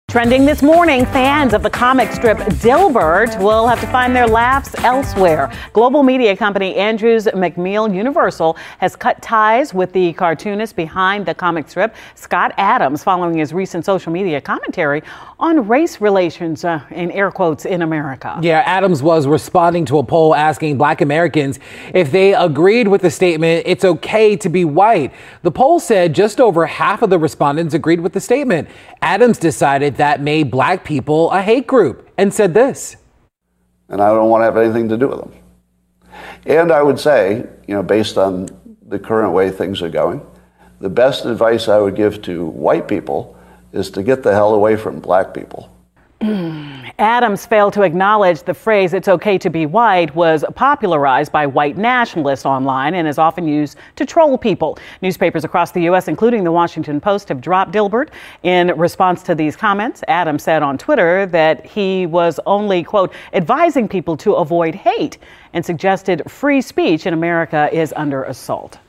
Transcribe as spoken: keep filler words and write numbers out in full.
Trending this morning, fans of the comic strip Dilbert will have to find their laughs elsewhere. Global media company Andrews McMeel Universal has cut ties with the cartoonist behind the comic strip, Scott Adams, following his recent social media commentary on race relations, uh, in air quotes, in America. Yeah, Adams was responding to a poll asking Black Americans if they agreed with the statement, "It's okay to be white." The poll said just over half of the respondents agreed with the statement. Adams decided that made Black people a hate group and said this. And I don't want to have anything to do with them. And I would say, you know, based on the current way things are going, the best advice I would give to white people is to get the hell away from Black people. Adams failed to acknowledge the phrase "it's okay to be white" was popularized by white nationalists online and is often used to troll people. Newspapers across the U S, including the Washington Post, have dropped Dilbert. In response to these comments, Adams said on Twitter that he was only, quote, advising people to avoid hate and suggested free speech in America is under assault.